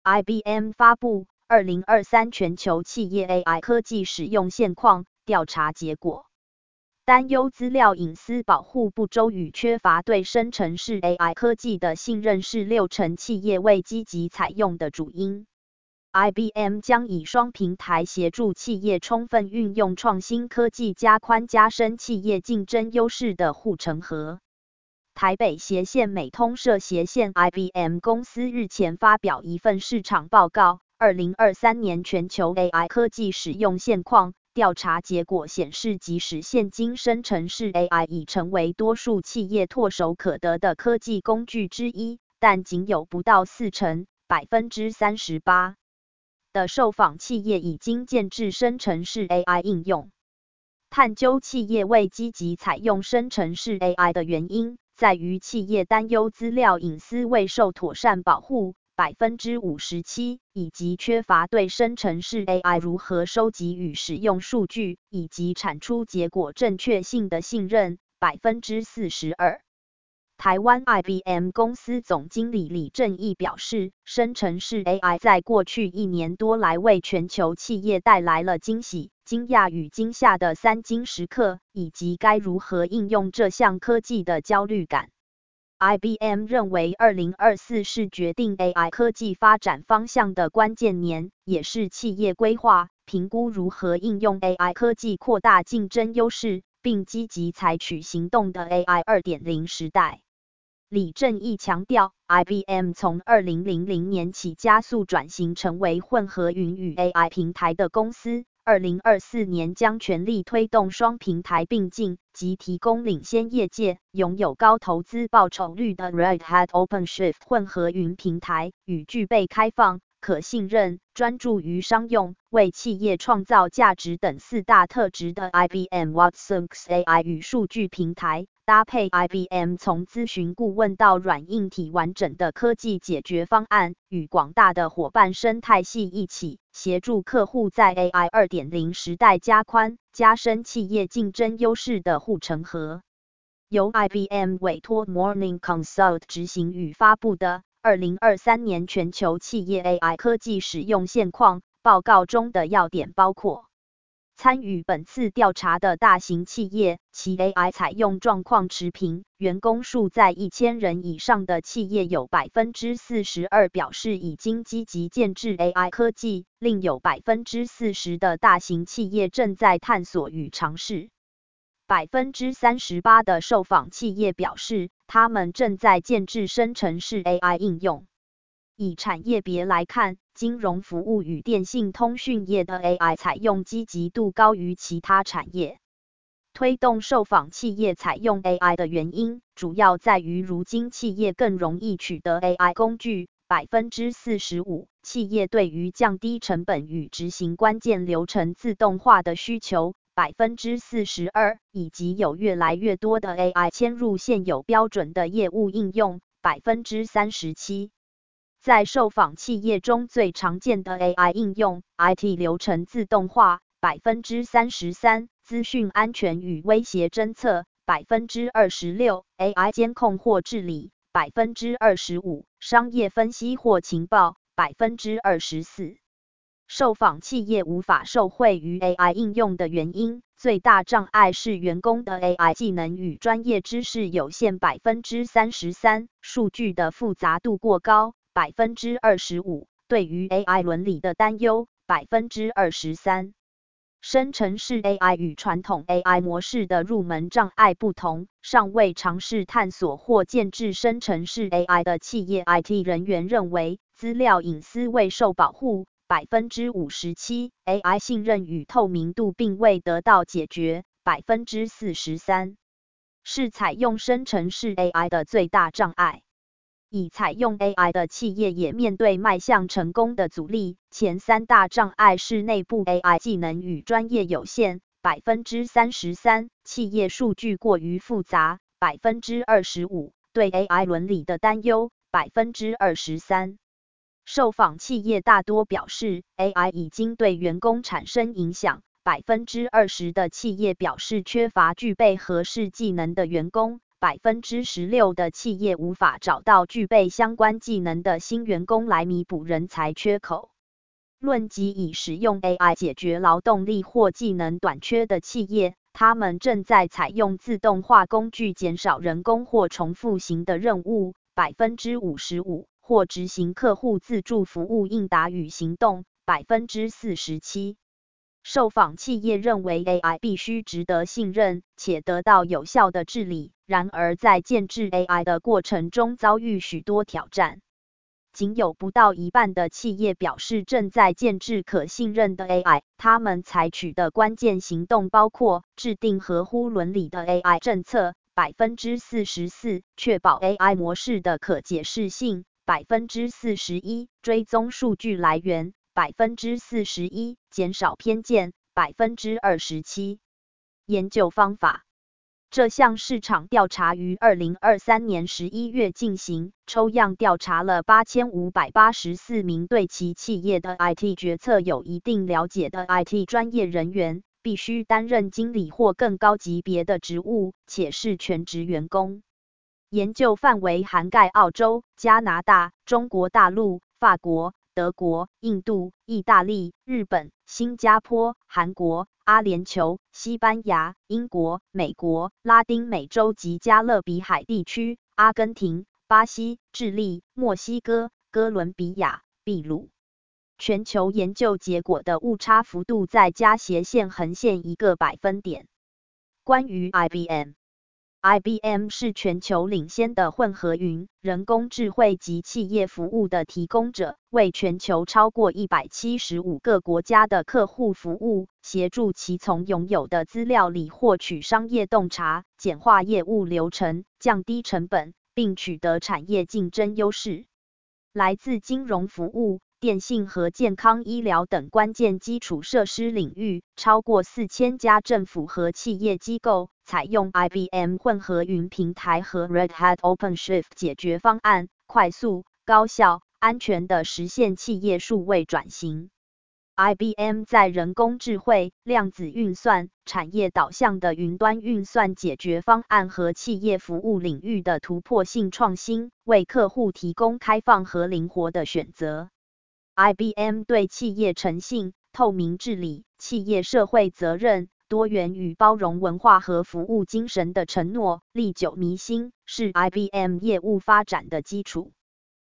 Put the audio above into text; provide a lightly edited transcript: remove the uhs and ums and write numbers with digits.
IBM 发布2023全球企业 AI 科技使用现况调查结果，担忧资料隐私保护不周与缺乏对生成式 AI 科技的信任是60%企业未积极采用的主因。IBM 将以双平台协助企业充分运用创新科技，加宽加深企业竞争优势的护城河。台北斜线美通社斜线 IBM 公司日前发表一份市场报告，2023年全球 AI 科技使用现况调查结果显示，即使现今生成式 AI 已成为多数企业唾手可得的科技工具之一，但仅有不到40%（ 38%）的受访企业已经建置生成式 AI 应用。探究企业未积极采用生成式 AI 的原因，在于企业担忧资料隐私未受妥善保护 57%， 以及缺乏对生成式 AI 如何收集与使用数据，以及产出结果正确性的信任 42%。台湾 IBM 公司总经理李正义表示，生成式 AI 在过去1年多来为全球企业带来了惊喜、惊讶与惊吓的3金时刻，以及该如何应用这项科技的焦虑感。IBM 认为2024是决定 AI 科技发展方向的关键年，也是企业规划、评估如何应用 AI 科技扩大竞争优势，并积极采取行动的 AI 2.0时代。李正义强调 ，IBM 从2000年起加速转型成为混合云与 AI 平台的公司，2024年将全力推动双平台并进，及提供领先业界、拥有高投资报酬率的 Red Hat OpenShift 混合云平台，与具备开放、可信任、专注于商用、为企业创造价值等4大特质的 IBM Watson AI 与数据平台。搭配 IBM 从咨询顾问到软硬体完整的科技解决方案，与广大的伙伴生态系一起，协助客户在 AI 2.0时代加宽、加深企业竞争优势的护城河。由 IBM 委托 Morning Consult 执行与发布的2023年全球企业 AI 科技使用现况报告中的要点包括：参与本次调查的大型企业，其 AI 采用状况持平，员工数在1000人以上的企业有 42% 表示已经积极建置 AI 科技，另有 40% 的大型企业正在探索与尝试。38% 的受访企业表示，他们正在建置生成式 AI 应用。以产业别来看，金融服务与电信通讯业的 AI 采用积极度高于其他产业。推动受访企业采用 AI 的原因，主要在于如今企业更容易取得 AI 工具 45%， 企业对于降低成本与执行关键流程自动化的需求 42%， 以及有越来越多的 AI 嵌入现有标准的业务应用 37%。在受访企业中最常见的 AI 应用 ，IT 流程自动化 33%， 资讯安全与威胁侦测 26%， AI 监控或治理 25%， 商业分析或情报 24%。受访企业无法受惠于 AI 应用的原因，最大障碍是员工的 AI 技能与专业知识有限 33%， 数据的复杂度过高 25%， 对于 AI 伦理的担忧 23%。生成式 AI 与传统 AI 模式的入门障碍不同，尚未尝试探索或建置生成式 AI 的企业 IT 人员认为，资料隐私未受保护 57%， AI 信任与透明度并未得到解决 43%， 是采用生成式 AI 的最大障碍。已采用 AI 的企业也面对迈向成功的阻力，前3大障碍是内部 AI 技能与专业有限 33%， 企业数据过于复杂 25%， 对 AI 伦理的担忧 23%。受访企业大多表示 AI 已经对员工产生影响， 20% 的企业表示缺乏具备合适技能的员工， 16%的企业无法找到具备相关技能的新员工来弥补人才缺口。论及已使用 AI 解决劳动力或技能短缺的企业，他们正在采用自动化工具减少人工或重复型的任务 55%， 或执行客户自助服务应答与行动 47%。受访企业认为 AI 必须值得信任且得到有效的治理，然而在建制 AI 的过程中遭遇许多挑战。仅有不到一半的企业表示正在建制可信任的 AI， 他们采取的关键行动包括制定合乎伦理的 AI 政策 44%， 确保 AI 模式的可解释性 41%， 追踪数据来源 41%， 减少偏见 27%。研究方法。这项市场调查于2023年11月进行，抽样调查了8584名对其企业的 IT 决策有一定了解的 IT 专业人员，必须担任经理或更高级别的职务，且是全职员工。研究范围涵盖澳洲、加拿大、中国大陆、法国、德国、印度、意大利、日本、新加坡、韩国、阿联酋、西班牙、英国、美国、拉丁美洲及加勒比海地区、阿根廷、巴西、智利、墨西哥、哥伦比亚、秘鲁。全球研究结果的误差幅度在加斜线横线1个百分点。关于 IBM。IBM 是全球领先的混合云、人工智慧及企业服务的提供者，为全球超过175个国家的客户服务，协助其从拥有的资料里获取商业洞察，简化业务流程，降低成本，并取得产业竞争优势。来自金融服务、电信和健康医疗等关键基础设施领域，超过4000家政府和企业机构采用 IBM 混合云平台和 Red Hat OpenShift 解决方案，快速、高效、安全地实现企业数位转型。IBM 在人工智慧、量子运算、产业导向的云端运算解决方案和企业服务领域的突破性创新，为客户提供开放和灵活的选择。IBM 对企业诚信、透明治理、企业社会责任、多元与包容文化和服务精神的承诺，历久弥新，是 IBM 业务发展的基础。